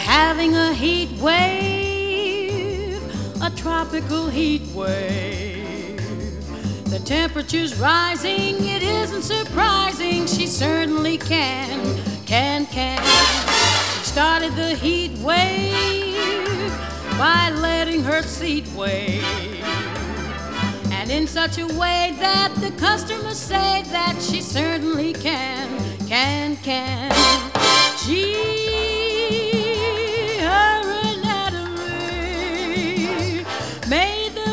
having a heat wave, a tropical heat wave. The temperature's rising, it isn't surprising, she certainly can. She started the heat wave by letting her seat wave, and in such a way that the customers say that she certainly can. Gee, her anatomy made the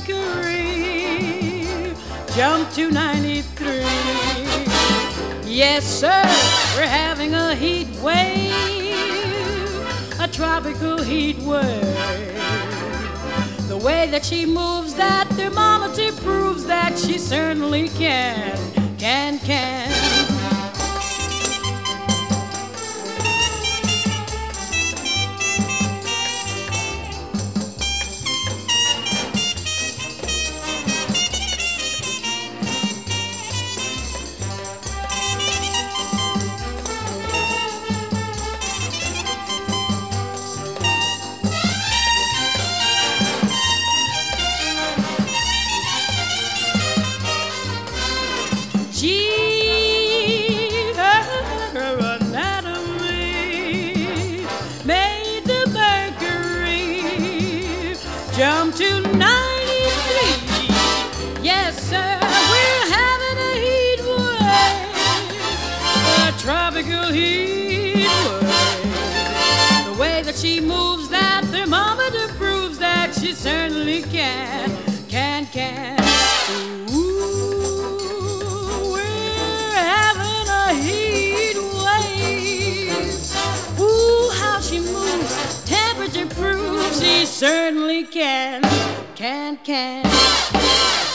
mercury jump to 93. Yes, sir, we're having a heat wave, a tropical heat wave. The way that she moves, that thermometer proves that she certainly can. Gee, her anatomy made the mercury jump to 93. Yes, sir, we're having a heat wave, a tropical heat wave. The way that she moves, that thermometer proves that she certainly can. Heat wave. Ooh, how she moves, temperature proves she certainly can.